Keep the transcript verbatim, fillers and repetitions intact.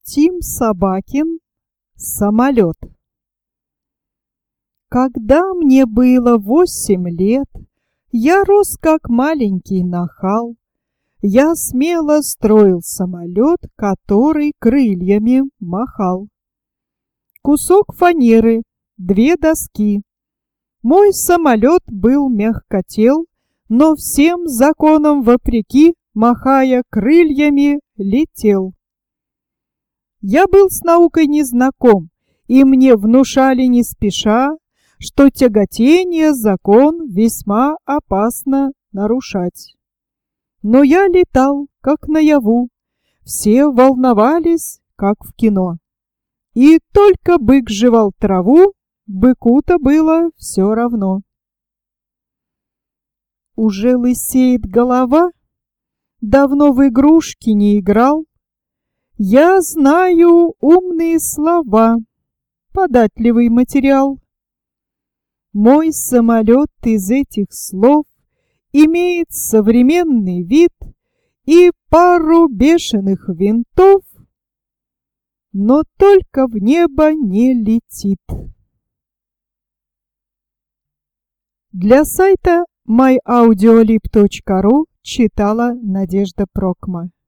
Тим Собакин «Самолет». Когда мне было восемь лет, я рос как маленький нахал. Я смело строил самолет, который крыльями махал. Кусок фанеры, две доски. Мой самолет был мягкотел, но всем законам вопреки, махая крыльями, летел. Я был с наукой не знаком, и мне внушали не спеша, что тяготение закон весьма опасно нарушать. Но я летал, как наяву, все волновались, как в кино. И только бык жевал траву, быку-то было все равно. Уже лысеет голова, давно в игрушки не играл. Я знаю умные слова, податливый материал. Мой самолет из этих слов имеет современный вид и пару бешеных винтов, но только в небо не летит. Для сайта май аудиолиб точка ру читала Надежда Прокма.